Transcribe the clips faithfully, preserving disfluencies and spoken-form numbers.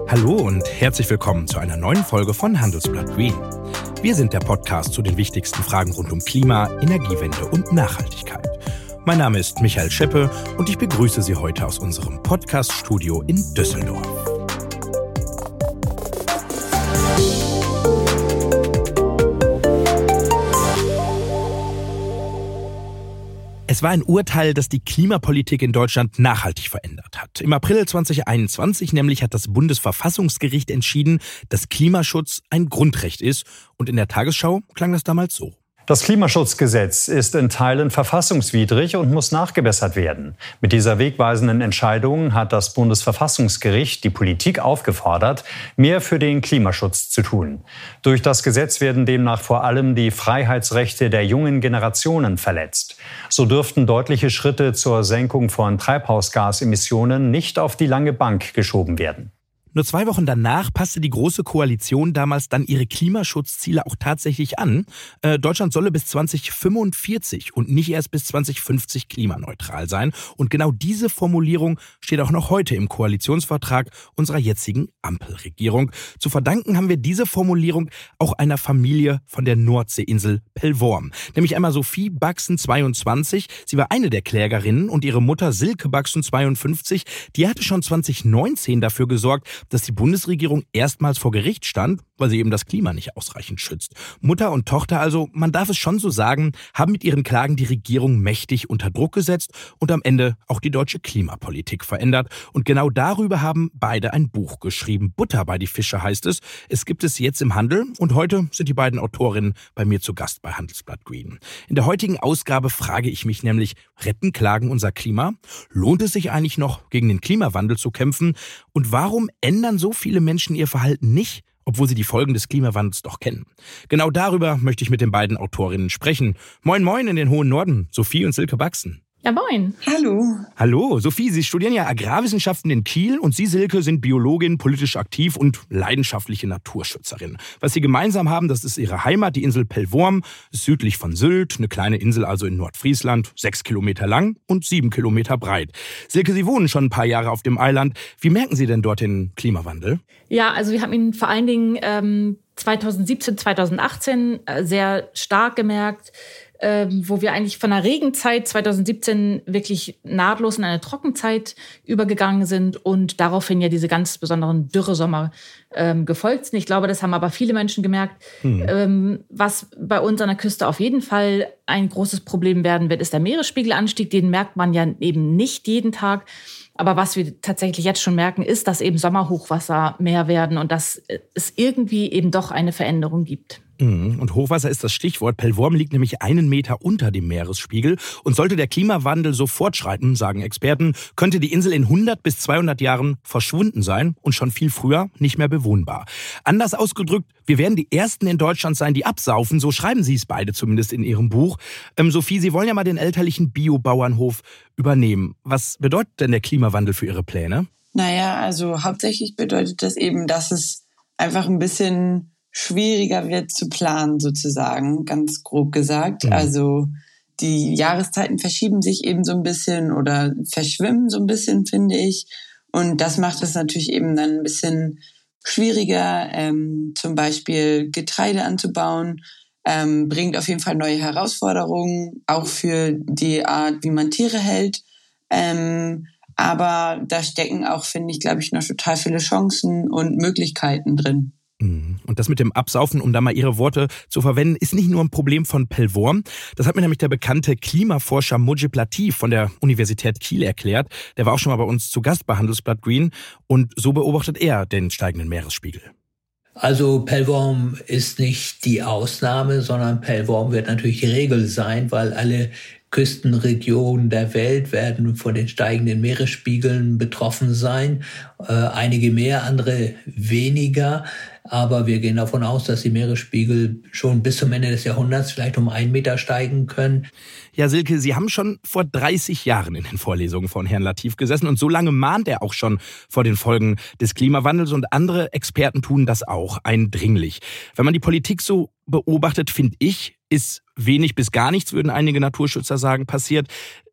Hallo und herzlich willkommen zu einer neuen Folge von Handelsblatt Green. Wir sind der Podcast zu den wichtigsten Fragen rund um Klima, Energiewende und Nachhaltigkeit. Mein Name ist Michael Scheppe und ich begrüße Sie heute aus unserem Podcast-Studio in Düsseldorf. Es war ein Urteil, das die Klimapolitik in Deutschland nachhaltig verändert hat. Im April zwanzig einundzwanzig nämlich hat das Bundesverfassungsgericht entschieden, dass Klimaschutz ein Grundrecht ist. Und in der Tagesschau klang das damals so. Das Klimaschutzgesetz ist in Teilen verfassungswidrig und muss nachgebessert werden. Mit dieser wegweisenden Entscheidung hat das Bundesverfassungsgericht die Politik aufgefordert, mehr für den Klimaschutz zu tun. Durch das Gesetz werden demnach vor allem die Freiheitsrechte der jungen Generationen verletzt. So dürften deutliche Schritte zur Senkung von Treibhausgasemissionen nicht auf die lange Bank geschoben werden. Nur zwei Wochen danach passte die Große Koalition damals dann ihre Klimaschutzziele auch tatsächlich an. Äh, Deutschland solle bis zwanzig fünfundvierzig und nicht erst bis zwanzig fünfzig klimaneutral sein. Und genau diese Formulierung steht auch noch heute im Koalitionsvertrag unserer jetzigen Ampelregierung. Zu verdanken haben wir diese Formulierung auch einer Familie von der Nordseeinsel Pellworm. Nämlich einmal Sophie Baxen, zweiundzwanzig. Sie war eine der Klägerinnen und ihre Mutter Silke Baxen, zweiundfünfzig. Die hatte schon zwanzig neunzehn dafür gesorgt, dass die Bundesregierung erstmals vor Gericht stand, weil sie eben das Klima nicht ausreichend schützt. Mutter und Tochter also, man darf es schon so sagen, haben mit ihren Klagen die Regierung mächtig unter Druck gesetzt und am Ende auch die deutsche Klimapolitik verändert. Und genau darüber haben beide ein Buch geschrieben. Butter bei die Fische heißt es. Es gibt es jetzt im Handel und heute sind die beiden Autorinnen bei mir zu Gast bei Handelsblatt Green. In der heutigen Ausgabe frage ich mich nämlich, retten Klagen unser Klima? Lohnt es sich eigentlich noch, gegen den Klimawandel zu kämpfen? Und warum ändern so viele Menschen ihr Verhalten nicht, obwohl sie die Folgen des Klimawandels doch kennen? Genau darüber möchte ich mit den beiden Autorinnen sprechen. Moin moin in den hohen Norden, Sophie und Silke Baxen. Ja, moin. Hallo. Hallo, Sophie, Sie studieren ja Agrarwissenschaften in Kiel und Sie, Silke, sind Biologin, politisch aktiv und leidenschaftliche Naturschützerin. Was Sie gemeinsam haben, das ist Ihre Heimat, die Insel Pellworm, ist südlich von Sylt, eine kleine Insel also in Nordfriesland, sechs Kilometer lang und sieben Kilometer breit. Silke, Sie wohnen schon ein paar Jahre auf dem Eiland. Wie merken Sie denn dort den Klimawandel? Ja, also wir haben ihn vor allen Dingen ähm, zweitausendsiebzehn, zweitausendachtzehn äh, sehr stark gemerkt, Ähm, wo wir eigentlich von der Regenzeit zweitausendsiebzehn wirklich nahtlos in eine Trockenzeit übergegangen sind und daraufhin ja diese ganz besonderen Dürresommer ähm, gefolgt sind. Ich glaube, das haben aber viele Menschen gemerkt. Hm. Ähm, was bei uns an der Küste auf jeden Fall ein großes Problem werden wird, ist der Meeresspiegelanstieg. Den merkt man ja eben nicht jeden Tag. Aber was wir tatsächlich jetzt schon merken, ist, dass eben Sommerhochwasser mehr werden und dass es irgendwie eben doch eine Veränderung gibt. Und Hochwasser ist das Stichwort. Pellworm liegt nämlich einen Meter unter dem Meeresspiegel. Und sollte der Klimawandel so fortschreiten, sagen Experten, könnte die Insel in hundert bis zweihundert Jahren verschwunden sein und schon viel früher nicht mehr bewohnbar. Anders ausgedrückt, wir werden die Ersten in Deutschland sein, die absaufen. So schreiben Sie es beide zumindest in Ihrem Buch. Ähm, Sophie, Sie wollen ja mal den elterlichen Biobauernhof übernehmen. Was bedeutet denn der Klimawandel für Ihre Pläne? Naja, also hauptsächlich bedeutet das eben, dass es einfach ein bisschen schwieriger wird zu planen, sozusagen, ganz grob gesagt. Mhm. Also die Jahreszeiten verschieben sich eben so ein bisschen oder verschwimmen so ein bisschen, finde ich. Und das macht es natürlich eben dann ein bisschen schwieriger, ähm, zum Beispiel Getreide anzubauen, ähm, bringt auf jeden Fall neue Herausforderungen, auch für die Art, wie man Tiere hält. Ähm, aber da stecken auch, finde ich, glaube ich, noch total viele Chancen und Möglichkeiten drin. Und das mit dem Absaufen, um da mal Ihre Worte zu verwenden, ist nicht nur ein Problem von Pellworm. Das hat mir nämlich der bekannte Klimaforscher Mujib Latif von der Universität Kiel erklärt. Der war auch schon mal bei uns zu Gast bei Handelsblatt Green. Und so beobachtet er den steigenden Meeresspiegel. Also Pellworm ist nicht die Ausnahme, sondern Pellworm wird natürlich die Regel sein, weil alle Küstenregionen der Welt werden von den steigenden Meeresspiegeln betroffen sein. Äh, einige mehr, andere weniger. Aber wir gehen davon aus, dass die Meeresspiegel schon bis zum Ende des Jahrhunderts vielleicht um einen Meter steigen können. Ja, Silke, Sie haben schon vor dreißig Jahren in den Vorlesungen von Herrn Latif gesessen und so lange mahnt er auch schon vor den Folgen des Klimawandels und andere Experten tun das auch eindringlich. Wenn man die Politik so beobachtet, finde ich, ist wenig bis gar nichts, würden einige Naturschützer sagen, passiert.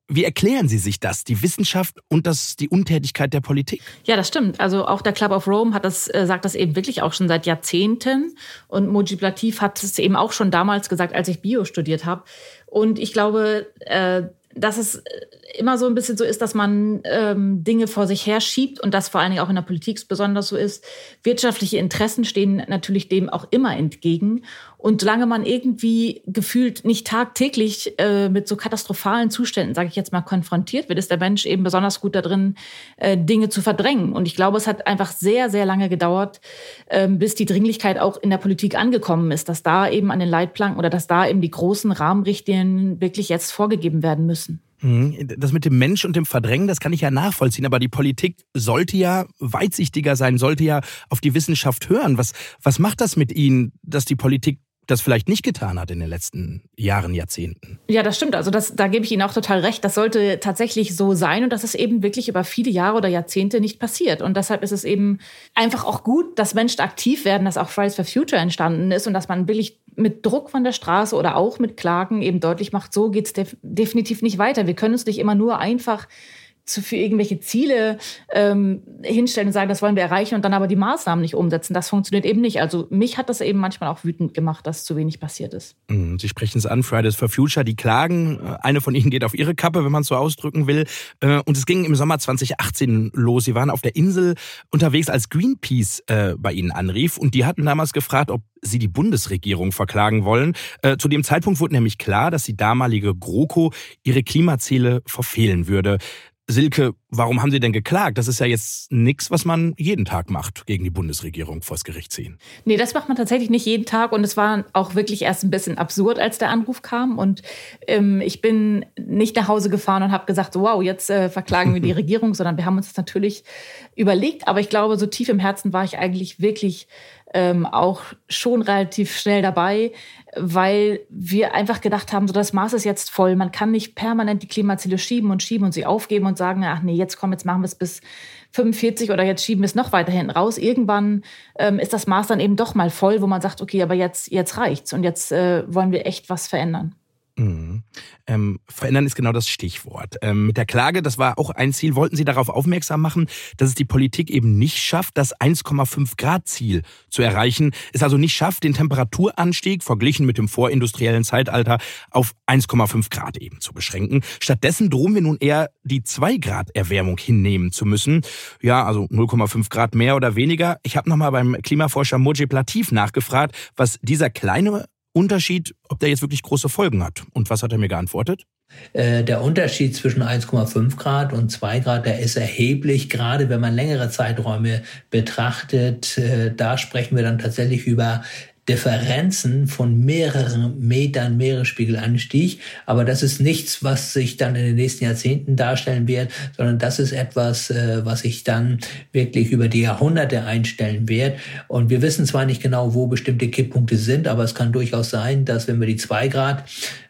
Wie erklären Sie sich das, die Wissenschaft und das, die Untätigkeit der Politik? Ja, das stimmt. Also auch der Club of Rome hat das, äh, sagt das eben wirklich auch schon seit Jahrzehnten. Und Mujib Latif hat es eben auch schon damals gesagt, als ich Bio studiert habe. Und ich glaube, äh, dass es immer so ein bisschen so ist, dass man ähm, Dinge vor sich her schiebt und das vor allen Dingen auch in der Politik besonders so ist. Wirtschaftliche Interessen stehen natürlich dem auch immer entgegen. Und solange man irgendwie gefühlt nicht tagtäglich äh, mit so katastrophalen Zuständen, sage ich jetzt mal, konfrontiert wird, ist der Mensch eben besonders gut da drin, äh, Dinge zu verdrängen. Und ich glaube, es hat einfach sehr, sehr lange gedauert, äh, bis die Dringlichkeit auch in der Politik angekommen ist, dass da eben an den Leitplanken oder dass da eben die großen Rahmenrichtlinien wirklich jetzt vorgegeben werden müssen. Das mit dem Mensch und dem Verdrängen, das kann ich ja nachvollziehen, aber die Politik sollte ja weitsichtiger sein, sollte ja auf die Wissenschaft hören. Was, was macht das mit Ihnen, dass die Politik das vielleicht nicht getan hat in den letzten Jahren, Jahrzehnten? Ja, das stimmt. Also das, da gebe ich Ihnen auch total recht. Das sollte tatsächlich so sein und das ist eben wirklich über viele Jahre oder Jahrzehnte nicht passiert. Und deshalb ist es eben einfach auch gut, dass Menschen aktiv werden, dass auch Fridays for Future entstanden ist und dass man wirklich mit Druck von der Straße oder auch mit Klagen eben deutlich macht, so geht's def- definitiv nicht weiter. Wir können uns nicht immer nur einfach zu, für irgendwelche Ziele ähm, hinstellen und sagen, das wollen wir erreichen und dann aber die Maßnahmen nicht umsetzen. Das funktioniert eben nicht. Also mich hat das eben manchmal auch wütend gemacht, dass zu wenig passiert ist. Sie sprechen es an, Fridays for Future, die klagen. Eine von ihnen geht auf ihre Kappe, wenn man es so ausdrücken will. Und es ging im Sommer zwanzig achtzehn los. Sie waren auf der Insel unterwegs, als Greenpeace äh, bei ihnen anrief. Und die hatten damals gefragt, ob sie die Bundesregierung verklagen wollen. Äh, zu dem Zeitpunkt wurde nämlich klar, dass die damalige GroKo ihre Klimaziele verfehlen würde. Silke, warum haben Sie denn geklagt? Das ist ja jetzt nichts, was man jeden Tag macht, gegen die Bundesregierung vors Gericht ziehen. Nee, das macht man tatsächlich nicht jeden Tag. Und es war auch wirklich erst ein bisschen absurd, als der Anruf kam. Und ähm, ich bin nicht nach Hause gefahren und habe gesagt, so, wow, jetzt äh, verklagen wir die Regierung, sondern wir haben uns das natürlich überlegt. Aber ich glaube, so tief im Herzen war ich eigentlich wirklich ähm, auch schon relativ schnell dabei, weil wir einfach gedacht haben, so das Maß ist jetzt voll. Man kann nicht permanent die Klimaziele schieben und schieben und sie aufgeben und sagen, ach nee, jetzt komm, jetzt machen wir es bis fünfundvierzig oder jetzt schieben wir es noch weiter hinten raus. Irgendwann ähm, ist das Maß dann eben doch mal voll, wo man sagt, okay, aber jetzt, jetzt reicht's und jetzt äh, wollen wir echt was verändern. Mhm. Ähm, verändern ist genau das Stichwort. Ähm, mit der Klage, das war auch ein Ziel, wollten Sie darauf aufmerksam machen, dass es die Politik eben nicht schafft, das eins Komma fünf Grad Ziel zu erreichen. Es also nicht schafft, den Temperaturanstieg verglichen mit dem vorindustriellen Zeitalter auf eins Komma fünf Grad eben zu beschränken. Stattdessen drohen wir nun eher, die zwei Grad Erwärmung hinnehmen zu müssen. Ja, also null Komma fünf Grad mehr oder weniger. Ich habe nochmal beim Klimaforscher Mujib Latif nachgefragt, was dieser kleine Unterschied, ob der jetzt wirklich große Folgen hat. Und was hat er mir geantwortet? Äh, der Unterschied zwischen eins Komma fünf Grad und zwei Grad, der ist erheblich, gerade wenn man längere Zeiträume betrachtet. Äh, da sprechen wir dann tatsächlich über Differenzen von mehreren Metern Meeresspiegelanstieg. Aber das ist nichts, was sich dann in den nächsten Jahrzehnten darstellen wird, sondern das ist etwas, was sich dann wirklich über die Jahrhunderte einstellen wird. Und wir wissen zwar nicht genau, wo bestimmte Kipppunkte sind, aber es kann durchaus sein, dass wenn wir die zwei Grad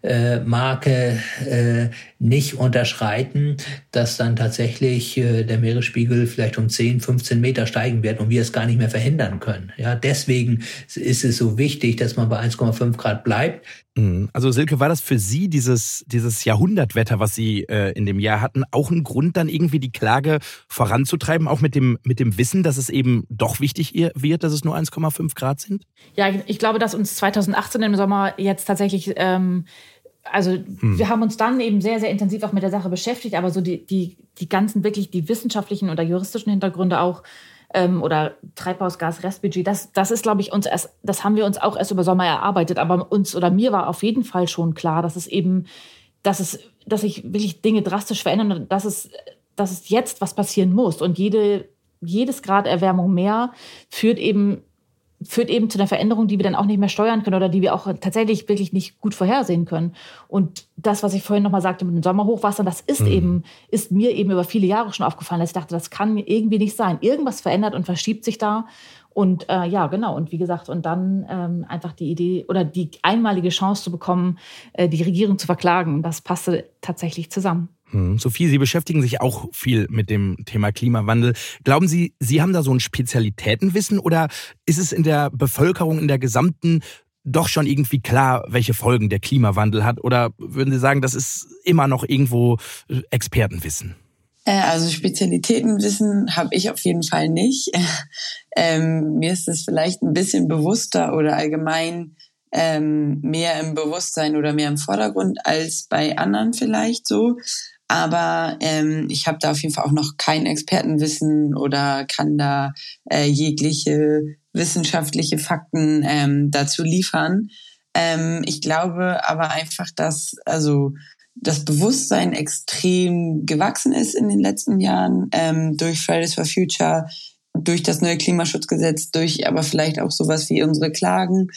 Marke nicht unterschreiten, dass dann tatsächlich der Meeresspiegel vielleicht um zehn, fünfzehn Meter steigen wird und wir es gar nicht mehr verhindern können. Ja, deswegen ist es so wichtig, dass man bei eins Komma fünf Grad bleibt. Also Silke, war das für Sie, dieses, dieses Jahrhundertwetter, was Sie äh, in dem Jahr hatten, auch ein Grund, dann irgendwie die Klage voranzutreiben, auch mit dem, mit dem Wissen, dass es eben doch wichtig wird, dass es nur eins Komma fünf Grad sind? Ja, ich glaube, dass uns zwanzig achtzehn im Sommer jetzt tatsächlich... Ähm Also hm. wir haben uns dann eben sehr, sehr intensiv auch mit der Sache beschäftigt, aber so die, die, die ganzen wirklich die wissenschaftlichen oder juristischen Hintergründe auch ähm, oder Treibhausgas-Restbudget, das, das ist, glaube ich, uns erst, das haben wir uns auch erst über Sommer erarbeitet, aber uns oder mir war auf jeden Fall schon klar, dass es eben, dass es, dass sich wirklich Dinge drastisch verändern und dass es, dass es jetzt was passieren muss und jede, jedes Grad Erwärmung mehr führt eben führt eben zu einer Veränderung, die wir dann auch nicht mehr steuern können oder die wir auch tatsächlich wirklich nicht gut vorhersehen können. Und das, was ich vorhin nochmal sagte mit den Sommerhochwassern, das ist mhm. eben, ist mir eben über viele Jahre schon aufgefallen, dass ich dachte, das kann irgendwie nicht sein. Irgendwas verändert und verschiebt sich da. Und äh, ja, genau. Und wie gesagt, und dann ähm, einfach die Idee oder die einmalige Chance zu bekommen, äh, die Regierung zu verklagen, das passte tatsächlich zusammen. Hm. Sophie, Sie beschäftigen sich auch viel mit dem Thema Klimawandel. Glauben Sie, Sie haben da so ein Spezialitätenwissen oder ist es in der Bevölkerung, in der gesamten doch schon irgendwie klar, welche Folgen der Klimawandel hat? Oder würden Sie sagen, das ist immer noch irgendwo Expertenwissen? Also Spezialitätenwissen habe ich auf jeden Fall nicht. Ähm, mir ist es vielleicht ein bisschen bewusster oder allgemein ähm, mehr im Bewusstsein oder mehr im Vordergrund als bei anderen vielleicht so. Aber ähm, ich habe da auf jeden Fall auch noch kein Expertenwissen oder kann da äh, jegliche wissenschaftliche Fakten ähm, dazu liefern. Ähm, ich glaube aber einfach, dass also das Bewusstsein extrem gewachsen ist in den letzten Jahren ähm, durch Fridays for Future, durch das neue Klimaschutzgesetz, durch aber vielleicht auch sowas wie unsere Klagen,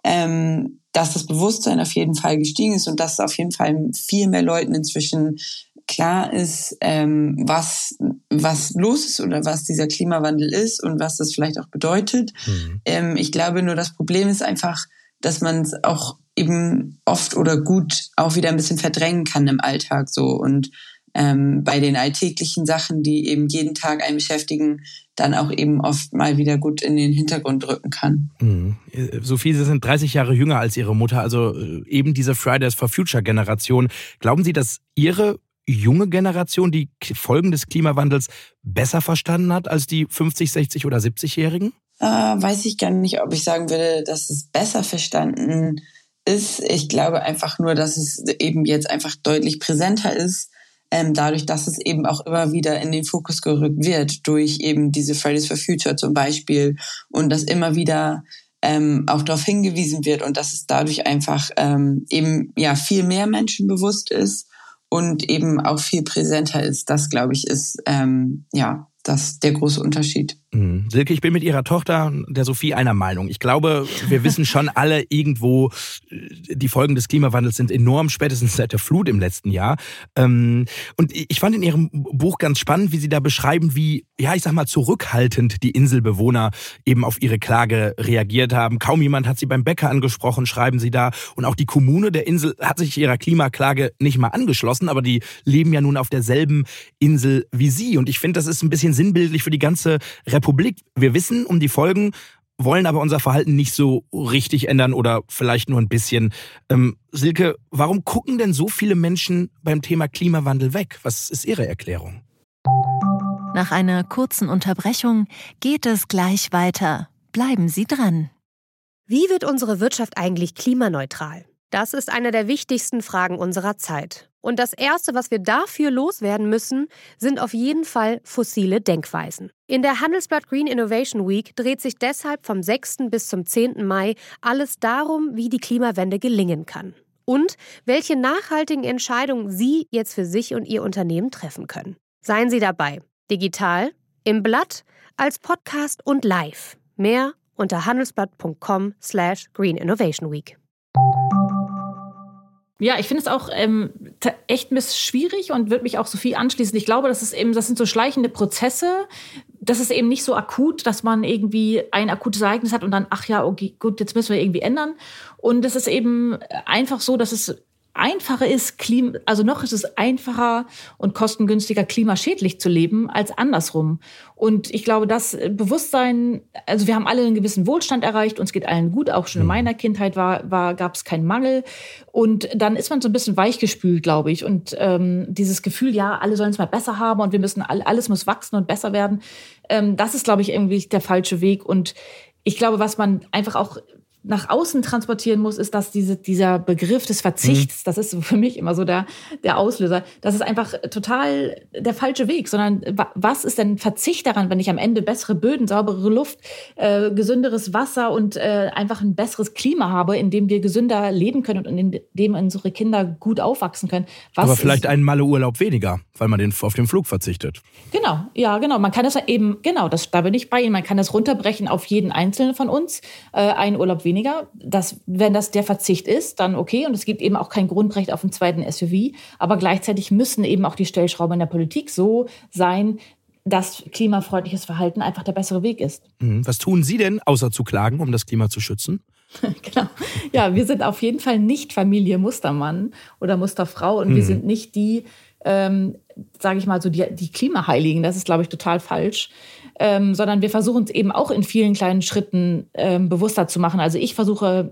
ähm, dass das Bewusstsein auf jeden Fall gestiegen ist und dass auf jeden Fall viel mehr Leuten inzwischen klar ist, ähm, was was los ist oder was dieser Klimawandel ist und was das vielleicht auch bedeutet. Mhm. Ähm, ich glaube nur, das Problem ist einfach, dass man es auch eben oft oder gut auch wieder ein bisschen verdrängen kann im Alltag so und ähm, bei den alltäglichen Sachen, die eben jeden Tag einen beschäftigen, dann auch eben oft mal wieder gut in den Hintergrund rücken kann. Mhm. Sophie, Sie sind dreißig Jahre jünger als Ihre Mutter, also eben diese Fridays for Future Generation. Glauben Sie, dass Ihre junge Generation die Folgen des Klimawandels besser verstanden hat als die fünfzig-, sechzig- oder siebzigjährigen? Äh, weiß ich gar nicht, ob ich sagen würde, dass es besser verstanden ist. Ich glaube einfach nur, dass es eben jetzt einfach deutlich präsenter ist, ähm, dadurch, dass es eben auch immer wieder in den Fokus gerückt wird, durch eben diese Fridays for Future zum Beispiel und dass immer wieder ähm, auch darauf hingewiesen wird und dass es dadurch einfach ähm, eben ja viel mehr Menschen bewusst ist und eben auch viel präsenter ist. Das, glaube ich, ist ähm, ja das der große Unterschied. Mhm. Silke, ich bin mit Ihrer Tochter, der Sophie, einer Meinung. Ich glaube, wir wissen schon alle irgendwo, die Folgen des Klimawandels sind enorm, spätestens seit der Flut im letzten Jahr. Und ich fand in Ihrem Buch ganz spannend, wie Sie da beschreiben, wie, ja, ich sag mal, zurückhaltend die Inselbewohner eben auf Ihre Klage reagiert haben. Kaum jemand hat Sie beim Bäcker angesprochen, schreiben Sie da. Und auch die Kommune der Insel hat sich ihrer Klimaklage nicht mal angeschlossen, aber die leben ja nun auf derselben Insel wie Sie. Und ich finde, das ist ein bisschen sinnbildlich für die ganze Republik. Wir wissen um die Folgen, wollen aber unser Verhalten nicht so richtig ändern oder vielleicht nur ein bisschen. Ähm, Silke, warum gucken denn so viele Menschen beim Thema Klimawandel weg? Was ist Ihre Erklärung? Nach einer kurzen Unterbrechung geht es gleich weiter. Bleiben Sie dran. Wie wird unsere Wirtschaft eigentlich klimaneutral? Das ist eine der wichtigsten Fragen unserer Zeit. Und das Erste, was wir dafür loswerden müssen, sind auf jeden Fall fossile Denkweisen. In der Handelsblatt Green Innovation Week dreht sich deshalb vom sechsten bis zum zehnten Mai alles darum, wie die Klimawende gelingen kann. Und welche nachhaltigen Entscheidungen Sie jetzt für sich und Ihr Unternehmen treffen können. Seien Sie dabei. Digital, im Blatt, als Podcast und live. Mehr unter handelsblatt.com slash Green Innovation Week. Ja, ich finde es auch ähm, echt ein bisschen schwierig und würde mich auch Sophie anschließen. Ich glaube, das ist eben, das sind so schleichende Prozesse. Das ist eben nicht so akut, dass man irgendwie ein akutes Ereignis hat und dann, ach ja, okay, gut, jetzt müssen wir irgendwie ändern. Und es ist eben einfach so, dass es einfacher ist, Klima, also noch ist es einfacher und kostengünstiger, klimaschädlich zu leben, als andersrum. Und ich glaube, das Bewusstsein, also wir haben alle einen gewissen Wohlstand erreicht, uns geht allen gut, auch schon in meiner Kindheit war, war, gab es keinen Mangel. Und dann ist man so ein bisschen weichgespült, glaube ich. Und ähm, dieses Gefühl, ja, alle sollen es mal besser haben und wir müssen, alles muss wachsen und besser werden, ähm, das ist, glaube ich, irgendwie der falsche Weg. Und ich glaube, was man einfach auch nach außen transportieren muss, ist, dass diese, dieser Begriff des Verzichts, mhm. das ist für mich immer so der, der Auslöser, das ist einfach total der falsche Weg, sondern was ist denn Verzicht daran, wenn ich am Ende bessere Böden, saubere Luft, äh, gesünderes Wasser und äh, einfach ein besseres Klima habe, in dem wir gesünder leben können und in dem unsere Kinder gut aufwachsen können. Was Aber vielleicht ist, einen Malle-Urlaub weniger, weil man den, auf den Flug verzichtet. Genau, ja, genau. Man kann das eben, genau, das, da bin ich bei Ihnen, man kann das runterbrechen auf jeden Einzelnen von uns, äh, einen Urlaub weniger. Das, wenn das der Verzicht ist, dann okay. Und es gibt eben auch kein Grundrecht auf einen zweiten S U V. Aber gleichzeitig müssen eben auch die Stellschrauben in der Politik so sein, dass klimafreundliches Verhalten einfach der bessere Weg ist. Was tun Sie denn, außer zu klagen, um das Klima zu schützen? Genau. Ja, wir sind auf jeden Fall nicht Familie Mustermann oder Musterfrau. Und mhm. wir sind nicht die, ähm, sage ich mal so, die, die Klimaheiligen. Das ist, glaube ich, total falsch. Ähm, sondern wir versuchen es eben auch in vielen kleinen Schritten ähm, bewusster zu machen. Also ich versuche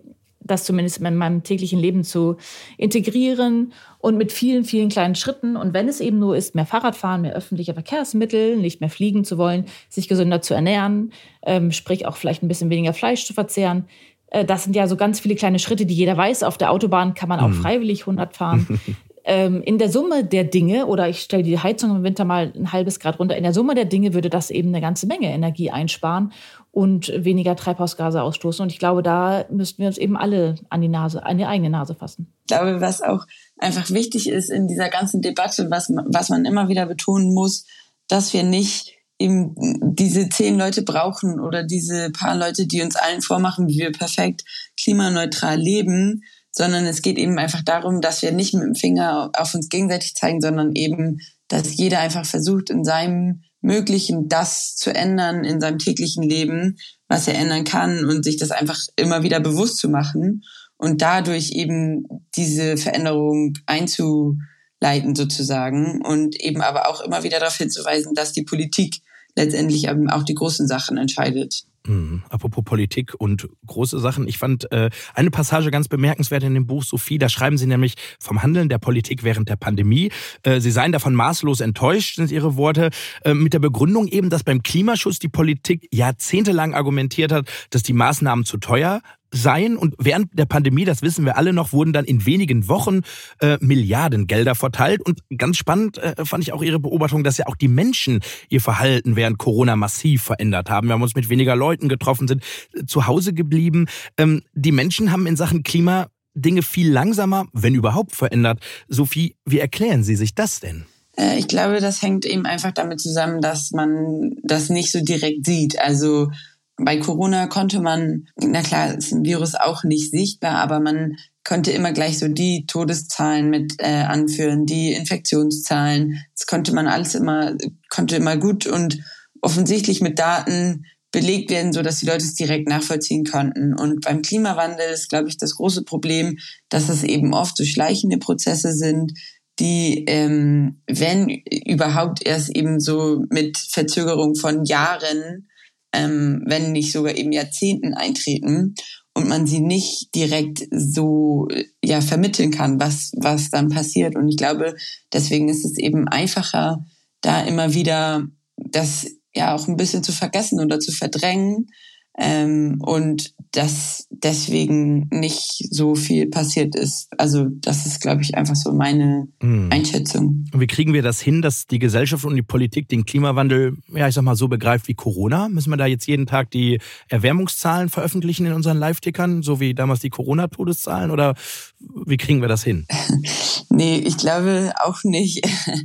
das zumindest in meinem täglichen Leben zu integrieren und mit vielen, vielen kleinen Schritten. Und wenn es eben nur ist, mehr Fahrrad fahren, mehr öffentliche Verkehrsmittel, nicht mehr fliegen zu wollen, sich gesünder zu ernähren, ähm, sprich auch vielleicht ein bisschen weniger Fleisch zu verzehren. Äh, das sind ja so ganz viele kleine Schritte, die jeder weiß. Auf der Autobahn kann man auch mhm. freiwillig hundert fahren. ähm, in der Summe der Dinge, oder ich stelle die Heizung im Winter mal ein halbes Grad runter, in der Summe der Dinge würde das eben eine ganze Menge Energie einsparen und weniger Treibhausgase ausstoßen. Und ich glaube, da müssten wir uns eben alle an die Nase, an die eigene Nase fassen. Ich glaube, was auch einfach wichtig ist in dieser ganzen Debatte, was, was man immer wieder betonen muss, dass wir nicht eben diese zehn Leute brauchen oder diese paar Leute, die uns allen vormachen, wie wir perfekt klimaneutral leben, sondern es geht eben einfach darum, dass wir nicht mit dem Finger auf uns gegenseitig zeigen, sondern eben, dass jeder einfach versucht, in seinem Möglichen das zu ändern in seinem täglichen Leben, was er ändern kann und sich das einfach immer wieder bewusst zu machen und dadurch eben diese Veränderung einzuleiten sozusagen und eben aber auch immer wieder darauf hinzuweisen, dass die Politik letztendlich eben auch die großen Sachen entscheidet. Mhm. Apropos Politik und große Sachen. Ich fand äh, eine Passage ganz bemerkenswert in dem Buch Sophie. Da schreiben Sie nämlich vom Handeln der Politik während der Pandemie. Äh, Sie seien davon maßlos enttäuscht, sind Ihre Worte, äh, mit der Begründung eben, dass beim Klimaschutz die Politik jahrzehntelang argumentiert hat, dass die Maßnahmen zu teuer seien. Und während der Pandemie, das wissen wir alle noch, wurden dann in wenigen Wochen äh, Milliardengelder verteilt. Und ganz spannend äh, fand ich auch Ihre Beobachtung, dass ja auch die Menschen ihr Verhalten während Corona massiv verändert haben. Wir haben uns mit weniger Leuten getroffen, sind äh, zu Hause geblieben. Ähm, die Menschen haben in Sachen Klima Dinge viel langsamer, wenn überhaupt, verändert. Sophie, wie erklären Sie sich das denn? Äh, ich glaube, das hängt eben einfach damit zusammen, dass man das nicht so direkt sieht. Also bei Corona konnte man, na klar, ist ein Virus auch nicht sichtbar, aber man konnte immer gleich so die Todeszahlen mit äh, anführen, die Infektionszahlen. Das konnte man alles immer, konnte immer gut und offensichtlich mit Daten belegt werden, so dass die Leute es direkt nachvollziehen konnten. Und beim Klimawandel ist, glaube ich, das große Problem, dass es eben oft so schleichende Prozesse sind, die, ähm, wenn überhaupt erst eben so mit Verzögerung von Jahren, Ähm, wenn nicht sogar eben Jahrzehnten eintreten und man sie nicht direkt so ja vermitteln kann, was was dann passiert. Und ich glaube, deswegen ist es eben einfacher, da immer wieder das ja auch ein bisschen zu vergessen oder zu verdrängen ähm, und dass deswegen nicht so viel passiert ist. Also das ist, glaube ich, einfach so meine hm. Einschätzung. Und wie kriegen wir das hin, dass die Gesellschaft und die Politik den Klimawandel, ja ich sag mal, so begreift wie Corona? Müssen wir da jetzt jeden Tag die Erwärmungszahlen veröffentlichen in unseren Live-Tickern, so wie damals die Corona-Todeszahlen? Oder wie kriegen wir das hin? Nee, ich glaube auch nicht.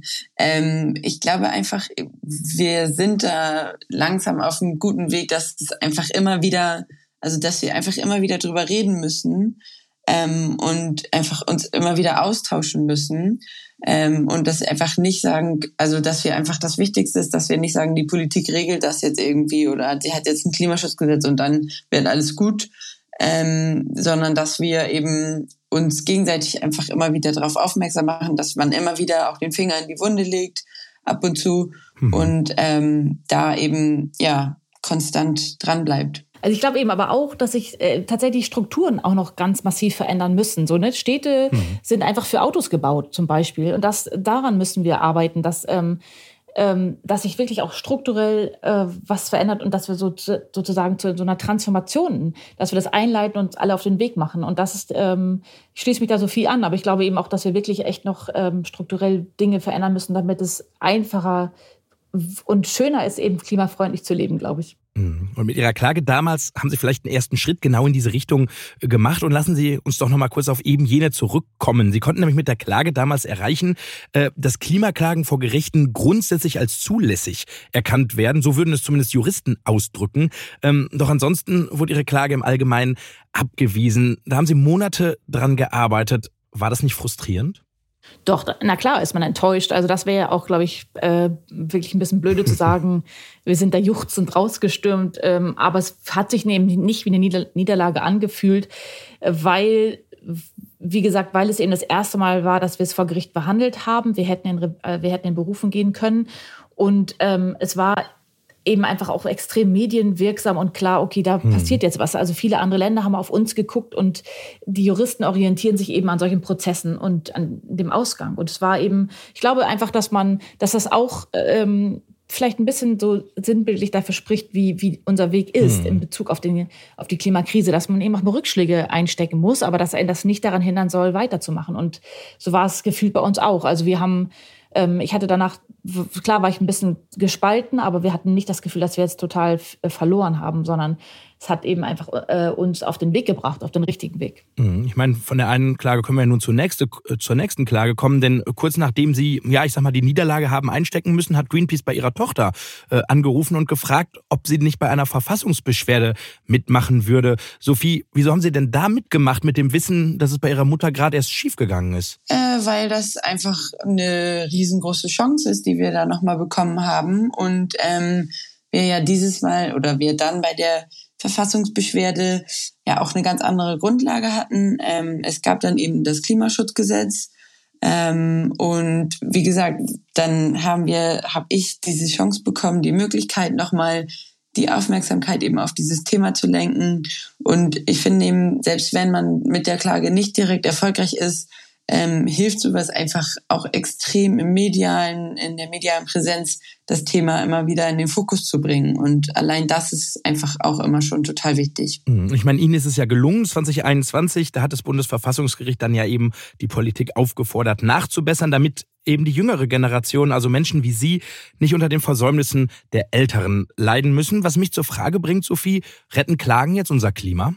ähm, ich glaube einfach, wir sind da langsam auf einem guten Weg, dass es einfach immer wieder Also, dass wir einfach immer wieder drüber reden müssen ähm, und einfach uns immer wieder austauschen müssen ähm, und dass einfach nicht sagen, also dass wir einfach das Wichtigste ist, dass wir nicht sagen, die Politik regelt das jetzt irgendwie oder sie hat jetzt ein Klimaschutzgesetz und dann wird alles gut, ähm, sondern dass wir eben uns gegenseitig einfach immer wieder darauf aufmerksam machen, dass man immer wieder auch den Finger in die Wunde legt, ab und zu mhm. und ähm, da eben ja konstant dran bleibt. Also ich glaube eben aber auch, dass sich äh, tatsächlich Strukturen auch noch ganz massiv verändern müssen. So, ne? Städte mhm. sind einfach für Autos gebaut zum Beispiel. Und das, daran müssen wir arbeiten, dass, ähm, ähm, dass sich wirklich auch strukturell äh, was verändert und dass wir so, sozusagen zu so einer Transformation, dass wir das einleiten und uns alle auf den Weg machen. Und das ist, ähm, ich schließe mich da so viel an, aber ich glaube eben auch, dass wir wirklich echt noch ähm, strukturell Dinge verändern müssen, damit es einfacher und schöner ist, eben klimafreundlich zu leben, glaube ich. Und mit Ihrer Klage damals haben Sie vielleicht einen ersten Schritt genau in diese Richtung gemacht. Und lassen Sie uns doch noch mal kurz auf eben jene zurückkommen. Sie konnten nämlich mit der Klage damals erreichen, dass Klimaklagen vor Gerichten grundsätzlich als zulässig erkannt werden. So würden es zumindest Juristen ausdrücken. Doch ansonsten wurde Ihre Klage im Allgemeinen abgewiesen. Da haben Sie Monate dran gearbeitet. War das nicht frustrierend? Doch, na klar ist man enttäuscht. Also das wäre ja auch, glaube ich, äh, wirklich ein bisschen blöde zu sagen, wir sind da juchzend rausgestürmt. Ähm, aber es hat sich eben nicht wie eine Nieder- Niederlage angefühlt, weil, wie gesagt, weil es eben das erste Mal war, dass wir es vor Gericht behandelt haben. Wir hätten in, äh, wir hätten in Berufung gehen können. Und ähm, es war eben einfach auch extrem medienwirksam und klar, okay, da hm. passiert jetzt was. Also viele andere Länder haben auf uns geguckt und die Juristen orientieren sich eben an solchen Prozessen und an dem Ausgang. Und es war eben, ich glaube einfach, dass man, dass das auch ähm, vielleicht ein bisschen so sinnbildlich dafür spricht, wie, wie unser Weg ist hm. in Bezug auf, den, auf die Klimakrise, dass man eben auch mal Rückschläge einstecken muss, aber dass einen das nicht daran hindern soll, weiterzumachen. Und so war es gefühlt bei uns auch. Also wir haben Ich hatte danach, klar war ich ein bisschen gespalten, aber wir hatten nicht das Gefühl, dass wir jetzt total verloren haben, sondern es hat eben einfach äh, uns auf den Weg gebracht, auf den richtigen Weg. Ich meine, von der einen Klage können wir ja nun zur, nächste, zur nächsten Klage kommen, denn kurz nachdem Sie, ja, ich sag mal, die Niederlage haben einstecken müssen, hat Greenpeace bei ihrer Tochter äh, angerufen und gefragt, ob sie nicht bei einer Verfassungsbeschwerde mitmachen würde. Sophie, wieso haben Sie denn da mitgemacht mit dem Wissen, dass es bei Ihrer Mutter gerade erst schiefgegangen ist? Äh, weil das einfach eine riesengroße Chance ist, die wir da nochmal bekommen haben und ähm, wir ja dieses Mal oder wir dann bei der Verfassungsbeschwerde ja auch eine ganz andere Grundlage hatten. Ähm, es gab dann eben das Klimaschutzgesetz ähm, und wie gesagt, dann haben wir, habe ich diese Chance bekommen, die Möglichkeit nochmal die Aufmerksamkeit eben auf dieses Thema zu lenken. Und ich finde eben, selbst wenn man mit der Klage nicht direkt erfolgreich ist, ähm, hilft sowas einfach auch extrem im medialen, in der medialen Präsenz, das Thema immer wieder in den Fokus zu bringen. Und allein das ist einfach auch immer schon total wichtig. Ich meine, Ihnen ist es ja gelungen, zwanzig einundzwanzig, da hat das Bundesverfassungsgericht dann ja eben die Politik aufgefordert, nachzubessern, damit eben die jüngere Generation, also Menschen wie Sie, nicht unter den Versäumnissen der Älteren leiden müssen. Was mich zur Frage bringt, Sophie, retten Klagen jetzt unser Klima?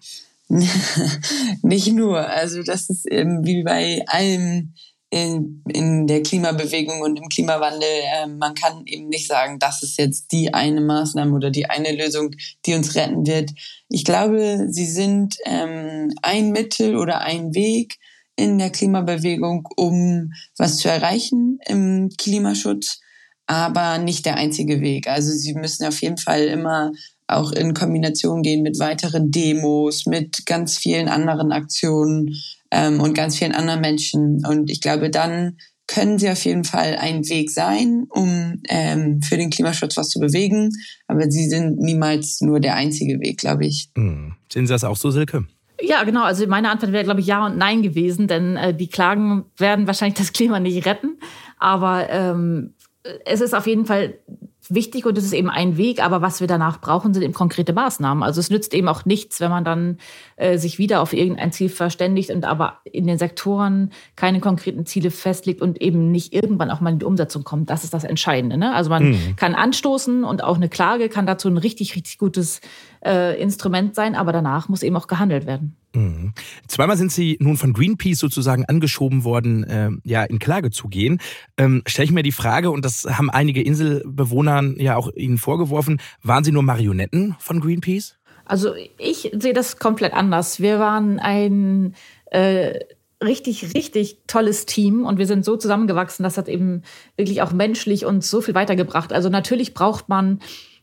Nicht nur. Also das ist ähm, wie bei allem in, in der Klimabewegung und im Klimawandel. Äh, man kann eben nicht sagen, das ist jetzt die eine Maßnahme oder die eine Lösung, die uns retten wird. Ich glaube, sie sind ähm, ein Mittel oder ein Weg in der Klimabewegung, um was zu erreichen im Klimaschutz, aber nicht der einzige Weg. Also sie müssen auf jeden Fall immer auch in Kombination gehen mit weiteren Demos, mit ganz vielen anderen Aktionen ähm, und ganz vielen anderen Menschen. Und ich glaube, dann können sie auf jeden Fall ein Weg sein, um ähm, für den Klimaschutz was zu bewegen. Aber sie sind niemals nur der einzige Weg, glaube ich. Hm. Sehen Sie das auch so, Silke? Ja, genau. Also meine Antwort wäre, glaube ich, ja und nein gewesen, denn äh, die Klagen werden wahrscheinlich das Klima nicht retten. Aber ähm, es ist auf jeden Fall wichtig und es ist eben ein Weg, aber was wir danach brauchen, sind eben konkrete Maßnahmen. Also es nützt eben auch nichts, wenn man dann äh, sich wieder auf irgendein Ziel verständigt und aber in den Sektoren keine konkreten Ziele festlegt und eben nicht irgendwann auch mal in die Umsetzung kommt. Das ist das Entscheidende, ne? Also man mhm. kann anstoßen und auch eine Klage kann dazu ein richtig, richtig gutes äh, Instrument sein, aber danach muss eben auch gehandelt werden. Mhm. Zweimal sind Sie nun von Greenpeace sozusagen angeschoben worden, äh, ja, in Klage zu gehen. Ähm, stelle ich mir die Frage, und das haben einige Inselbewohner ja auch Ihnen vorgeworfen, waren Sie nur Marionetten von Greenpeace? Also ich sehe das komplett anders. Wir waren ein äh, richtig, richtig tolles Team und wir sind so zusammengewachsen, das hat eben wirklich auch menschlich uns so viel weitergebracht. Also natürlich braucht man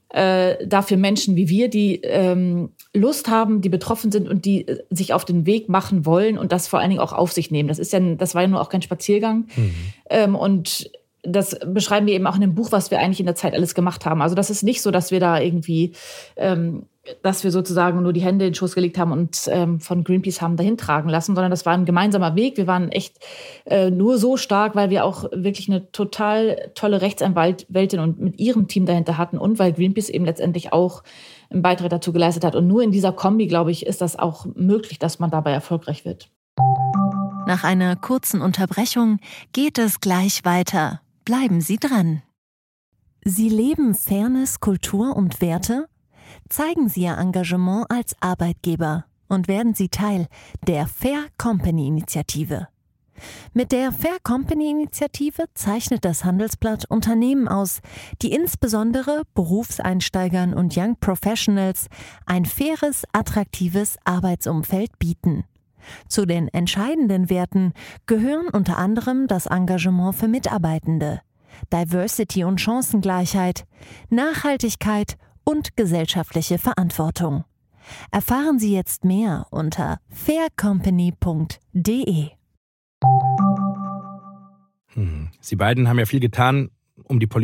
äh, dafür Menschen wie wir, die ähm, Lust haben, die betroffen sind und die äh, sich auf den Weg machen wollen und das vor allen Dingen auch auf sich nehmen. Das ist ja, das war ja nur auch kein Spaziergang. Mhm. Ähm, und das beschreiben wir eben auch in dem Buch, was wir eigentlich in der Zeit alles gemacht haben. Also das ist nicht so, dass wir da irgendwie, ähm, dass wir sozusagen nur die Hände in den Schoß gelegt haben und ähm, von Greenpeace haben dahin tragen lassen, sondern das war ein gemeinsamer Weg. Wir waren echt äh, nur so stark, weil wir auch wirklich eine total tolle Rechtsanwältin und mit ihrem Team dahinter hatten und weil Greenpeace eben letztendlich auch einen Beitrag dazu geleistet hat. Und nur in dieser Kombi, glaube ich, ist das auch möglich, dass man dabei erfolgreich wird. Nach einer kurzen Unterbrechung geht es gleich weiter. Bleiben Sie dran. Sie leben Fairness, Kultur und Werte? Zeigen Sie Ihr Engagement als Arbeitgeber und werden Sie Teil der Fair Company Initiative. Mit der Fair Company Initiative zeichnet das Handelsblatt Unternehmen aus, die insbesondere Berufseinsteigern und Young Professionals ein faires, attraktives Arbeitsumfeld bieten. Zu den entscheidenden Werten gehören unter anderem das Engagement für Mitarbeitende, Diversity und Chancengleichheit, Nachhaltigkeit und gesellschaftliche Verantwortung. Erfahren Sie jetzt mehr unter fair company punkt de. Hm. Sie beiden haben ja viel getan, um die Politik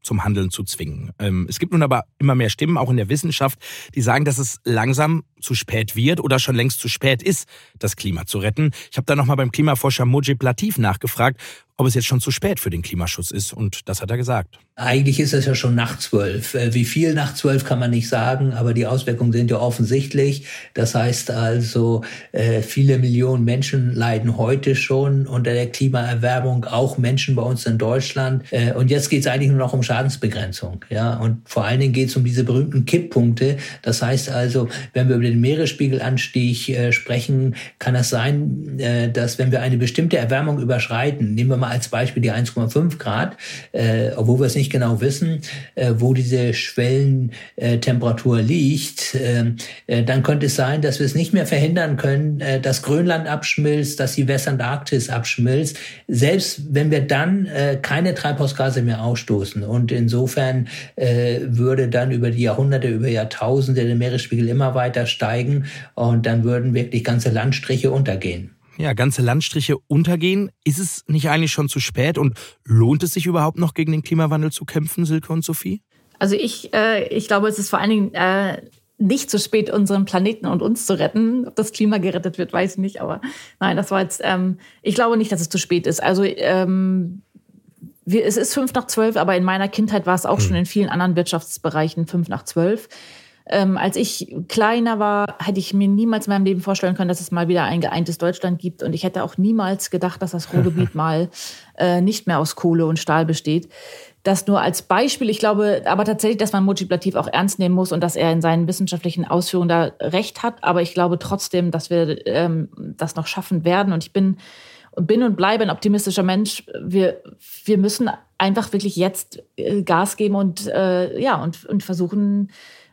zum Handeln zu zwingen. Ähm, es gibt nun aber immer mehr Stimmen, auch in der Wissenschaft, die sagen, dass es langsam zu spät wird oder schon längst zu spät ist, das Klima zu retten. Ich habe da nochmal beim Klimaforscher Mojib Latif nachgefragt, ob es jetzt schon zu spät für den Klimaschutz ist. Und das hat er gesagt. Eigentlich ist es ja schon nach zwölf. Wie viel nach zwölf kann man nicht sagen, aber die Auswirkungen sind ja offensichtlich. Das heißt also, viele Millionen Menschen leiden heute schon unter der Klimaerwärmung, auch Menschen bei uns in Deutschland. Und jetzt geht es eigentlich nur noch um Schadensbegrenzung. Ja, und vor allen Dingen geht es um diese berühmten Kipppunkte. Das heißt also, wenn wir über den Meeresspiegelanstieg sprechen, kann das sein, dass wenn wir eine bestimmte Erwärmung überschreiten, nehmen wir mal als Beispiel die eins Komma fünf Grad, obwohl wir es nicht genau wissen, äh, wo diese Schwellentemperatur äh, liegt, äh, äh, dann könnte es sein, dass wir es nicht mehr verhindern können, äh, dass Grönland abschmilzt, dass die Westantarktis abschmilzt, selbst wenn wir dann äh, keine Treibhausgase mehr ausstoßen. Und insofern äh, würde dann über die Jahrhunderte, über Jahrtausende der Meeresspiegel immer weiter steigen und dann würden wirklich ganze Landstriche untergehen. Ja, ganze Landstriche untergehen. Ist es nicht eigentlich schon zu spät und lohnt es sich überhaupt noch gegen den Klimawandel zu kämpfen, Silke und Sophie? Also ich, äh, ich glaube, es ist vor allen Dingen äh, nicht zu spät, unseren Planeten und uns zu retten. Ob das Klima gerettet wird, weiß ich nicht. Aber nein, das war jetzt, ähm, ich glaube nicht, dass es zu spät ist. Also ähm, wir, es ist fünf nach zwölf, aber in meiner Kindheit war es auch hm. schon in vielen anderen Wirtschaftsbereichen fünf nach zwölf. Ähm, als ich kleiner war, hätte ich mir niemals in meinem Leben vorstellen können, dass es mal wieder ein geeintes Deutschland gibt. Und ich hätte auch niemals gedacht, dass das Ruhrgebiet mal äh, nicht mehr aus Kohle und Stahl besteht. Das nur als Beispiel. Ich glaube aber tatsächlich, dass man Mojib Latif auch ernst nehmen muss und dass er in seinen wissenschaftlichen Ausführungen da recht hat. Aber ich glaube trotzdem, dass wir ähm, das noch schaffen werden. Und ich bin, bin und bleibe ein optimistischer Mensch. Wir, wir müssen einfach wirklich jetzt äh, Gas geben und, äh, ja, und, und versuchen,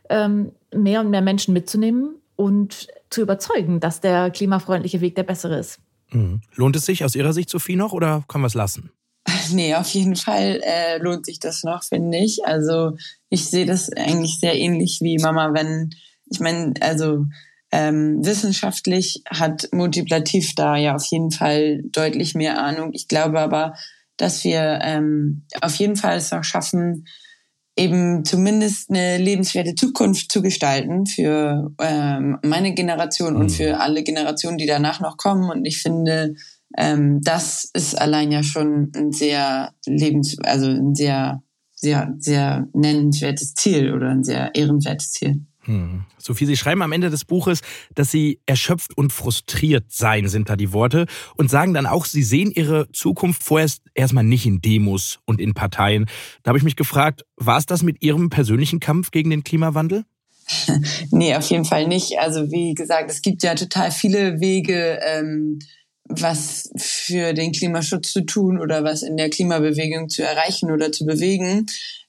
mehr und mehr Menschen mitzunehmen und zu überzeugen, dass der klimafreundliche Weg der bessere ist. Mhm. Lohnt es sich aus Ihrer Sicht, Sophie, noch oder kann man es lassen? Nee, auf jeden Fall äh, lohnt sich das noch, finde ich. Also ich sehe das eigentlich sehr ähnlich wie Mama, wenn, ich meine, also ähm, wissenschaftlich hat Mojib Latif da ja auf jeden Fall deutlich mehr Ahnung. Ich glaube aber, dass wir ähm, auf jeden Fall es auch schaffen, eben zumindest eine lebenswerte Zukunft zu gestalten für ähm, meine Generation und für alle Generationen, die danach noch kommen. Und ich finde, ähm, das ist allein ja schon ein sehr lebens, also ein sehr, sehr, sehr nennenswertes Ziel oder ein sehr ehrenwertes Ziel. Hm. Sophie, Sie schreiben am Ende des Buches, dass Sie erschöpft und frustriert seien, sind da die Worte, und sagen dann auch, Sie sehen Ihre Zukunft vorerst erstmal nicht in Demos und in Parteien. Da habe ich mich gefragt, war es das mit Ihrem persönlichen Kampf gegen den Klimawandel? Nee, auf jeden Fall nicht. Also wie gesagt, es gibt ja total viele Wege, ähm, was für den Klimaschutz zu tun oder was in der Klimabewegung zu erreichen oder zu bewegen.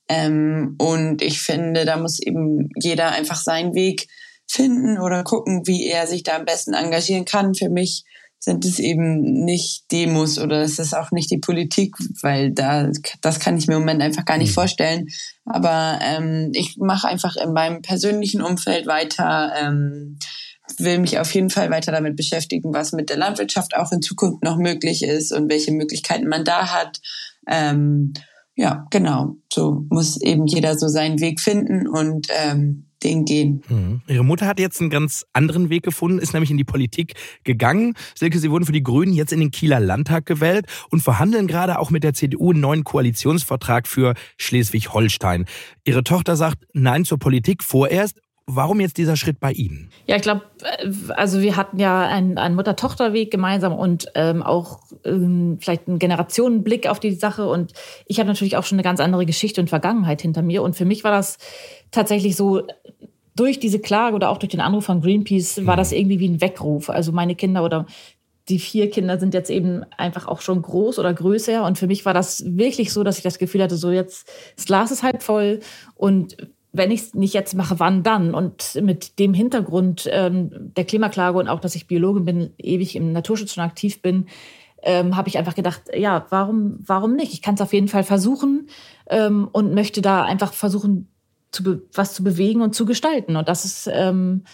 Ähm, und ich finde, da muss eben jeder einfach seinen Weg finden oder gucken, wie er sich da am besten engagieren kann. Für mich sind es eben nicht Demos oder es ist auch nicht die Politik, weil da das kann ich mir im Moment einfach gar nicht mhm. vorstellen. Aber ähm, ich mache einfach in meinem persönlichen Umfeld weiter, ähm, will mich auf jeden Fall weiter damit beschäftigen, was mit der Landwirtschaft auch in Zukunft noch möglich ist und welche Möglichkeiten man da hat. Ähm, Ja, genau. So muss eben jeder so seinen Weg finden und ähm, den gehen. Mhm. Ihre Mutter hat jetzt einen ganz anderen Weg gefunden, ist nämlich in die Politik gegangen. Silke, Sie wurden für die Grünen jetzt in den Kieler Landtag gewählt und verhandeln gerade auch mit der C D U einen neuen Koalitionsvertrag für Schleswig-Holstein. Ihre Tochter sagt Nein zur Politik vorerst. Warum jetzt dieser Schritt bei Ihnen? Ja, ich glaube, also wir hatten ja einen, einen Mutter-Tochter-Weg gemeinsam und ähm, auch ähm, vielleicht einen Generationenblick auf die Sache. Und ich habe natürlich auch schon eine ganz andere Geschichte und Vergangenheit hinter mir. Und für mich war das tatsächlich so, durch diese Klage oder auch durch den Anruf von Greenpeace war das irgendwie wie ein Weckruf. Also meine Kinder oder die vier Kinder sind jetzt eben einfach auch schon groß oder größer. Und für mich war das wirklich so, dass ich das Gefühl hatte, so jetzt, das Glas ist halb voll und wenn ich es nicht jetzt mache, wann dann? Und mit dem Hintergrund ähm, der Klimaklage und auch, dass ich Biologin bin, ewig im Naturschutz schon aktiv bin, ähm, habe ich einfach gedacht, ja, warum, warum nicht? Ich kann es auf jeden Fall versuchen ähm, und möchte da einfach versuchen, zu be- was zu bewegen und zu gestalten. Und das ist, ähm,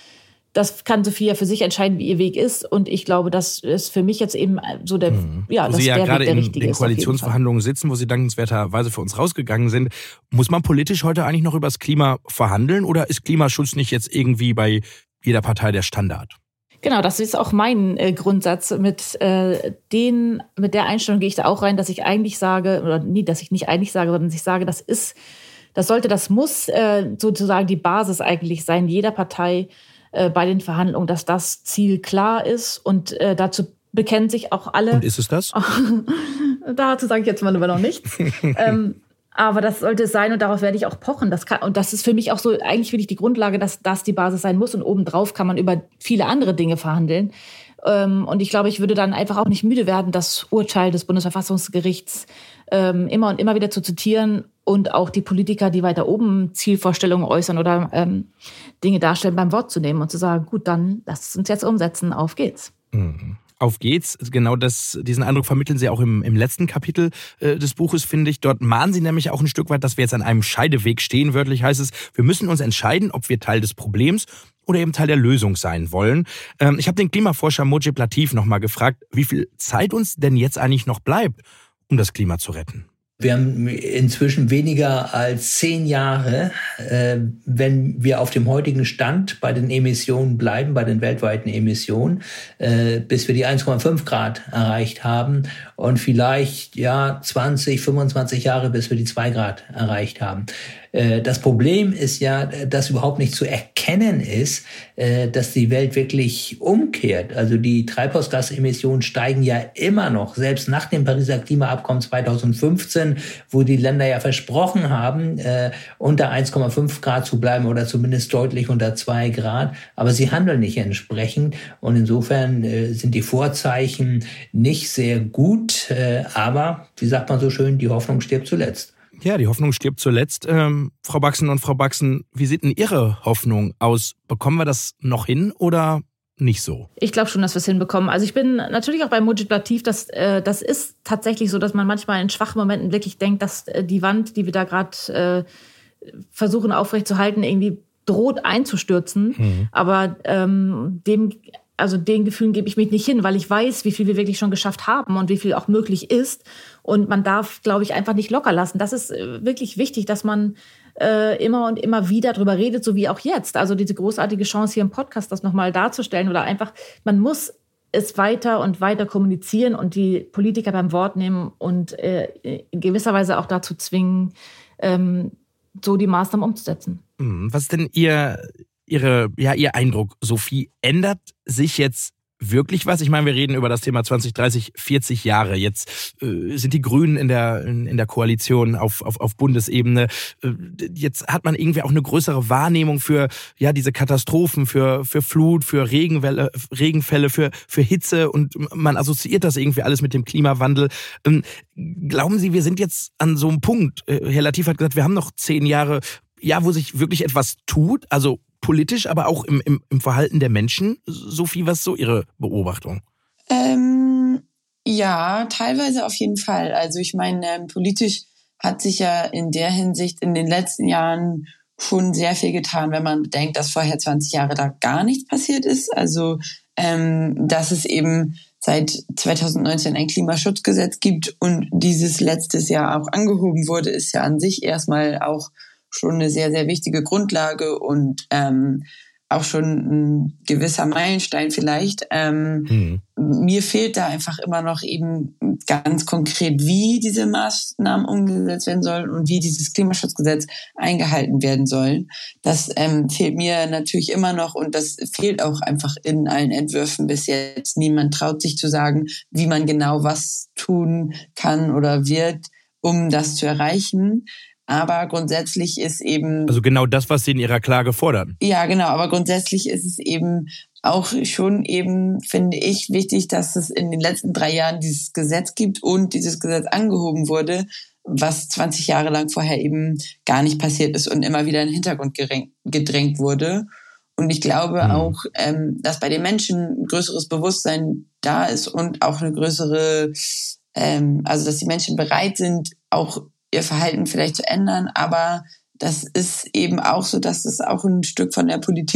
das kann Sophie ja für sich entscheiden, wie ihr Weg ist. Und ich glaube, das ist für mich jetzt eben so der, mhm. ja, wo dass Sie ja der gerade Weg der in richtige den ist. Auf jeden Fall. Koalitionsverhandlungen sitzen, wo Sie dankenswerterweise für uns rausgegangen sind. Muss man politisch heute eigentlich noch über das Klima verhandeln oder ist Klimaschutz nicht jetzt irgendwie bei jeder Partei der Standard? Genau, das ist auch mein äh, Grundsatz. Mit, äh, den, mit der Einstellung gehe ich da auch rein, dass ich eigentlich sage, oder nie, dass ich nicht eigentlich sage, sondern dass ich sage, das ist, das sollte, das muss äh, sozusagen die Basis eigentlich sein, jeder Partei äh, bei den Verhandlungen, dass das Ziel klar ist und äh, dazu bekennen sich auch alle. Und ist es das? Dazu sage ich jetzt mal aber noch nichts. ähm, Aber das sollte es sein und darauf werde ich auch pochen. Das kann, und das ist für mich auch so eigentlich wirklich die Grundlage, dass das die Basis sein muss. Und obendrauf kann man über viele andere Dinge verhandeln. Ähm, und ich glaube, ich würde dann einfach auch nicht müde werden, das Urteil des Bundesverfassungsgerichts ähm, immer und immer wieder zu zitieren und auch die Politiker, die weiter oben Zielvorstellungen äußern oder ähm, Dinge darstellen, beim Wort zu nehmen und zu sagen, gut, dann lasst es uns jetzt umsetzen, auf geht's. Mhm. Auf geht's. Genau das, diesen Eindruck vermitteln Sie auch im, im letzten Kapitel äh, des Buches, finde ich. Dort mahnen Sie nämlich auch ein Stück weit, dass wir jetzt an einem Scheideweg stehen. Wörtlich heißt es, wir müssen uns entscheiden, ob wir Teil des Problems oder eben Teil der Lösung sein wollen. Ähm, ich habe den Klimaforscher Mojib Latif nochmal gefragt, wie viel Zeit uns denn jetzt eigentlich noch bleibt, um das Klima zu retten. Wir haben inzwischen weniger als zehn Jahre, äh, wenn wir auf dem heutigen Stand bei den Emissionen bleiben, bei den weltweiten Emissionen, äh, bis wir die eins Komma fünf Grad erreicht haben und vielleicht ja zwanzig, fünfundzwanzig Jahre, bis wir die zwei Grad erreicht haben. Äh, das Problem ist ja, dass überhaupt nicht zu erkennen ist, äh, dass die Welt wirklich umkehrt. Also die Treibhausgasemissionen steigen ja immer noch, selbst nach dem Pariser Klimaabkommen zweitausendfünfzehn, wo die Länder ja versprochen haben, äh, unter eins Komma fünf Grad zu bleiben oder zumindest deutlich unter zwei Grad. Aber sie handeln nicht entsprechend. Und insofern äh, sind die Vorzeichen nicht sehr gut. Äh, aber, wie sagt man so schön, die Hoffnung stirbt zuletzt. Ja, die Hoffnung stirbt zuletzt. Ähm, Frau Baxen und Frau Baxen, wie sieht denn Ihre Hoffnung aus? Bekommen wir das noch hin oder nicht so? Ich glaube schon, dass wir es hinbekommen. Also ich bin natürlich auch bei Mojib Latif, dass, äh, das ist tatsächlich so, dass man manchmal in schwachen Momenten wirklich denkt, dass äh, die Wand, die wir da gerade äh, versuchen aufrechtzuerhalten, irgendwie droht einzustürzen. Mhm. Aber ähm, dem... Also den Gefühlen gebe ich mich nicht hin, weil ich weiß, wie viel wir wirklich schon geschafft haben und wie viel auch möglich ist. Und man darf, glaube ich, einfach nicht locker lassen. Das ist wirklich wichtig, dass man äh, immer und immer wieder drüber redet, so wie auch jetzt. Also diese großartige Chance hier im Podcast, das nochmal darzustellen oder einfach, man muss es weiter und weiter kommunizieren und die Politiker beim Wort nehmen und äh, in gewisser Weise auch dazu zwingen, ähm, so die Maßnahmen umzusetzen. Was ist denn Ihr... Ihre, ja, Ihr Eindruck, Sophie, ändert sich jetzt wirklich was? Ich meine, wir reden über das Thema zwanzig, dreißig, vierzig Jahre. Jetzt äh, sind die Grünen in der, in, in der Koalition auf, auf, auf Bundesebene. Äh, jetzt hat man irgendwie auch eine größere Wahrnehmung für ja diese Katastrophen, für, für Flut, für Regenwelle, Regenfälle, für, für Hitze und man assoziiert das irgendwie alles mit dem Klimawandel. Ähm, glauben Sie, wir sind jetzt an so einem Punkt? Äh, Herr Latif hat gesagt, wir haben noch zehn Jahre, ja, wo sich wirklich etwas tut, also politisch, aber auch im, im, im Verhalten der Menschen. Sophie, was ist so Ihre Beobachtung? Ähm, ja, teilweise auf jeden Fall. Also ich meine, ähm, politisch hat sich ja in der Hinsicht in den letzten Jahren schon sehr viel getan, wenn man bedenkt, dass vorher zwanzig Jahre da gar nichts passiert ist. Also ähm, dass es eben seit zweitausendneunzehn ein Klimaschutzgesetz gibt und dieses letztes Jahr auch angehoben wurde, ist ja an sich erstmal auch schon eine sehr, sehr wichtige Grundlage und ähm, auch schon ein gewisser Meilenstein vielleicht. Ähm, mhm. Mir fehlt da einfach immer noch eben ganz konkret, wie diese Maßnahmen umgesetzt werden sollen und wie dieses Klimaschutzgesetz eingehalten werden soll. Das ähm, fehlt mir natürlich immer noch und das fehlt auch einfach in allen Entwürfen bis jetzt. Niemand traut sich zu sagen, wie man genau was tun kann oder wird, um das zu erreichen. Aber grundsätzlich ist eben... Also genau das, was Sie in Ihrer Klage fordern. Ja, genau. Aber grundsätzlich ist es eben auch schon eben, finde ich, wichtig, dass es in den letzten drei Jahren dieses Gesetz gibt und dieses Gesetz angehoben wurde, was zwanzig Jahre lang vorher eben gar nicht passiert ist und immer wieder in den Hintergrund gedrängt wurde. Und ich glaube mhm. auch, ähm, dass bei den Menschen ein größeres Bewusstsein da ist und auch eine größere, ähm, also dass die Menschen bereit sind, auch ihr Verhalten vielleicht zu ändern, aber das ist eben auch so, dass es auch ein Stück von der Politik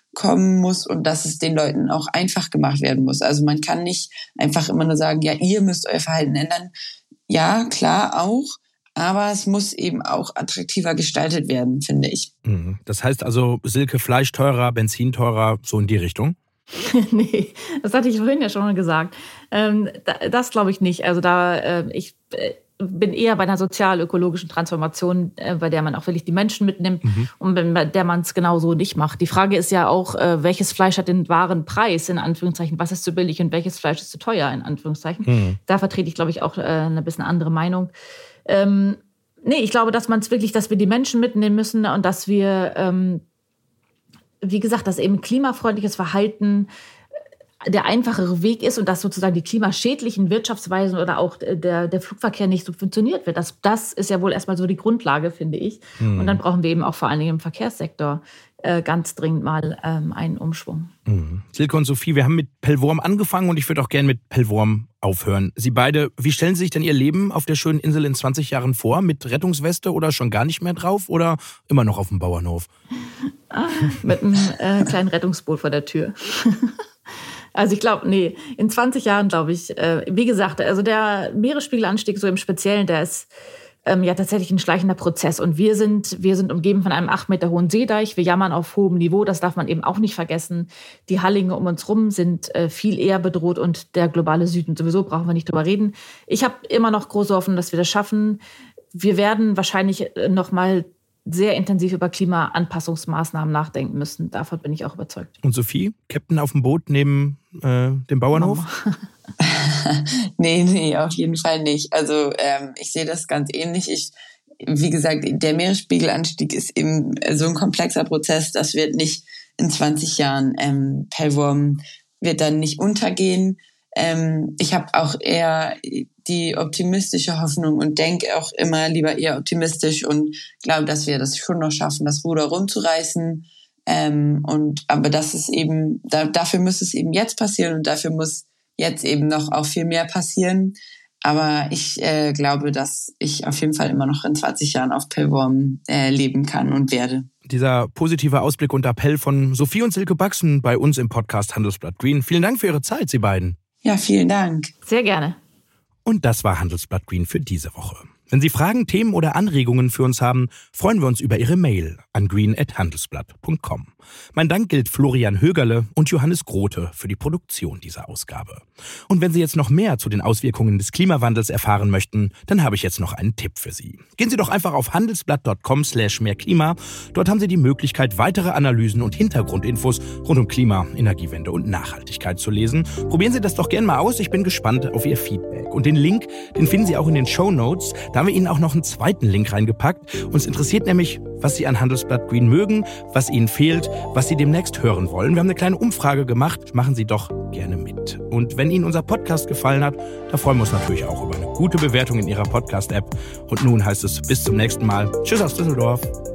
kommen muss und dass es den Leuten auch einfach gemacht werden muss. Also man kann nicht einfach immer nur sagen, ja, ihr müsst euer Verhalten ändern. Ja, klar auch, aber es muss eben auch attraktiver gestaltet werden, finde ich. Das heißt also, Silke, Fleisch teurer, Benzin teurer, so in die Richtung? Nee, das hatte ich vorhin ja schon mal gesagt. Ähm, das glaube ich nicht. Also da, äh, ich äh, bin eher bei einer sozial-ökologischen Transformation, äh, bei der man auch wirklich die Menschen mitnimmt mhm. und bei der man es genau so nicht macht. Die Frage ist ja auch, äh, welches Fleisch hat den wahren Preis, in Anführungszeichen, was ist zu billig und welches Fleisch ist zu teuer, in Anführungszeichen. Mhm. Da vertrete ich, glaube ich, auch äh, eine bisschen andere Meinung. Ähm, nee, ich glaube, dass man es wirklich, dass wir die Menschen mitnehmen müssen und dass wir, ähm, wie gesagt, dass eben klimafreundliches Verhalten der einfachere Weg ist und dass sozusagen die klimaschädlichen Wirtschaftsweisen oder auch der, der Flugverkehr nicht subventioniert wird. Das, das ist ja wohl erstmal so die Grundlage, finde ich. Mhm. Und dann brauchen wir eben auch vor allen Dingen im Verkehrssektor äh, ganz dringend mal ähm, einen Umschwung. Mhm. Silke und Sophie, wir haben mit Pellworm angefangen und ich würde auch gerne mit Pellworm aufhören. Sie beide, wie stellen Sie sich denn Ihr Leben auf der schönen Insel in zwanzig Jahren vor? Mit Rettungsweste oder schon gar nicht mehr drauf oder immer noch auf dem Bauernhof? Ah, mit einem äh, kleinen Rettungsboot vor der Tür. Also ich glaube, nee, in zwanzig Jahren glaube ich, äh, wie gesagt, also der Meeresspiegelanstieg so im Speziellen, der ist ähm, ja tatsächlich ein schleichender Prozess. Und wir sind, wir sind umgeben von einem acht Meter hohen Seedeich. Wir jammern auf hohem Niveau, das darf man eben auch nicht vergessen. Die Hallinge um uns rum sind äh, viel eher bedroht und der globale Süden sowieso, brauchen wir nicht drüber reden. Ich habe immer noch große Hoffnung, dass wir das schaffen. Wir werden wahrscheinlich noch mal sehr intensiv über Klimaanpassungsmaßnahmen nachdenken müssen. Davon bin ich auch überzeugt. Und Sophie, Captain auf dem Boot neben äh, dem Bauernhof? nee, nee, auf jeden Fall nicht. Also ähm, ich sehe das ganz ähnlich. Ich, wie gesagt, der Meeresspiegelanstieg ist eben so ein komplexer Prozess, das wird nicht in zwanzig Jahren, ähm, Pellworm wird dann nicht untergehen. Ähm, ich habe auch eher die optimistische Hoffnung und denke auch immer lieber eher optimistisch und glaube, dass wir das schon noch schaffen, das Ruder rumzureißen. Ähm, und aber das ist eben, da, dafür muss es eben jetzt passieren und dafür muss jetzt eben noch auch viel mehr passieren. Aber ich äh, glaube, dass ich auf jeden Fall immer noch in zwanzig Jahren auf Pellworm äh, leben kann und werde. Dieser positive Ausblick und Appell von Sophie und Silke Baxen bei uns im Podcast Handelsblatt Green. Vielen Dank für Ihre Zeit, Sie beiden. Ja, vielen Dank. Sehr gerne. Und das war Handelsblatt Green für diese Woche. Wenn Sie Fragen, Themen oder Anregungen für uns haben, freuen wir uns über Ihre Mail an green at handelsblatt punkt com. Mein Dank gilt Florian Högerle und Johannes Grote für die Produktion dieser Ausgabe. Und wenn Sie jetzt noch mehr zu den Auswirkungen des Klimawandels erfahren möchten, dann habe ich jetzt noch einen Tipp für Sie. Gehen Sie doch einfach auf handelsblatt punkt com slash mehr Klima. Dort haben Sie die Möglichkeit, weitere Analysen und Hintergrundinfos rund um Klima, Energiewende und Nachhaltigkeit zu lesen. Probieren Sie das doch gerne mal aus. Ich bin gespannt auf Ihr Feedback. Und den Link, den finden Sie auch in den Shownotes. Da haben wir Ihnen auch noch einen zweiten Link reingepackt. Uns interessiert nämlich, was Sie an Handelsblatt Green mögen, was Ihnen fehlt, was Sie demnächst hören wollen. Wir haben eine kleine Umfrage gemacht. Machen Sie doch gerne mit. Und wenn Ihnen unser Podcast gefallen hat, da freuen wir uns natürlich auch über eine gute Bewertung in Ihrer Podcast-App. Und nun heißt es bis zum nächsten Mal. Tschüss aus Düsseldorf.